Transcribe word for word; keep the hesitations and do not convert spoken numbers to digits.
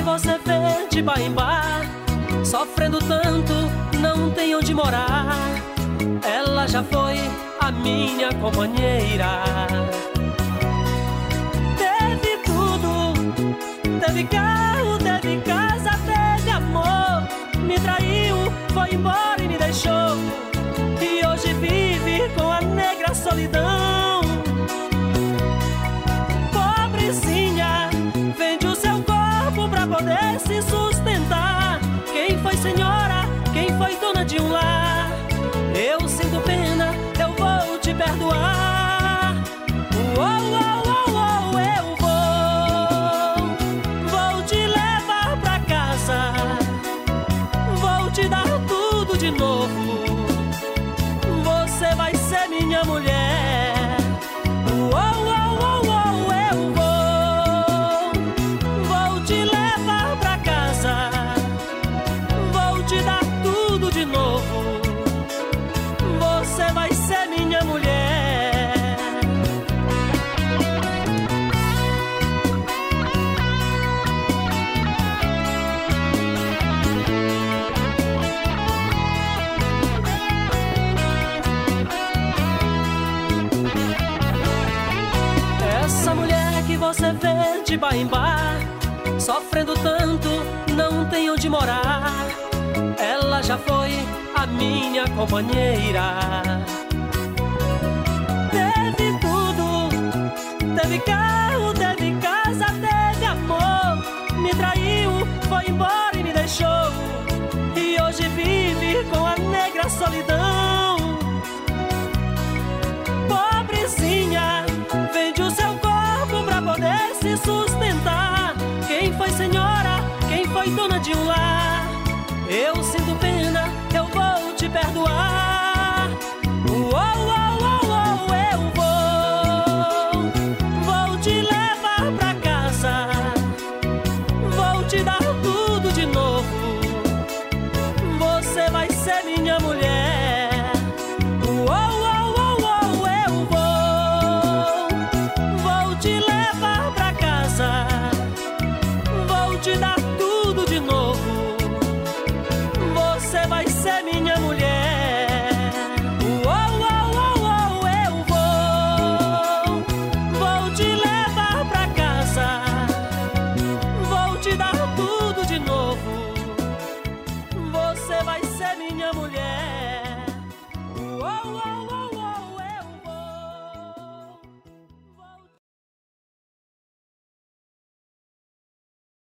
que você vê de bar em bar, sofrendo tanto, não tem onde morar. Ela já foi a minha companheira. Teve tudo, teve carro, teve casa, teve amor. Me traiu, foi embora e me deixou. E hoje vive com a negra solidão. Pobrezinha, vende o seu corpo pra poder se sustentar. Quem foi senhora, quem foi dona de um lar? Eu sinto pena, eu vou te perdoar. Uou, uou, uou, uou, eu vou, vou te levar pra casa, vou te dar tudo de novo. Você vai ser minha mulher. Uou, uou, uou, uou, eu vou, vou te levar pra casa, vou te dar tudo de novo. Você vai ser minha mulher. Essa mulher que você vê de bar em bar, sofrendo tanto, não tem onde morar. Ela já foi a minha companheira. Teve tudo, teve carro, teve casa, teve amor. Me traiu, foi embora e me deixou. E hoje vive com a negra solidão. Pobrezinha, vende o seu corpo pra poder se sustentar. Quem foi senhora, quem foi dona de um lar? Eu sinto pena, eu vou te perdoar.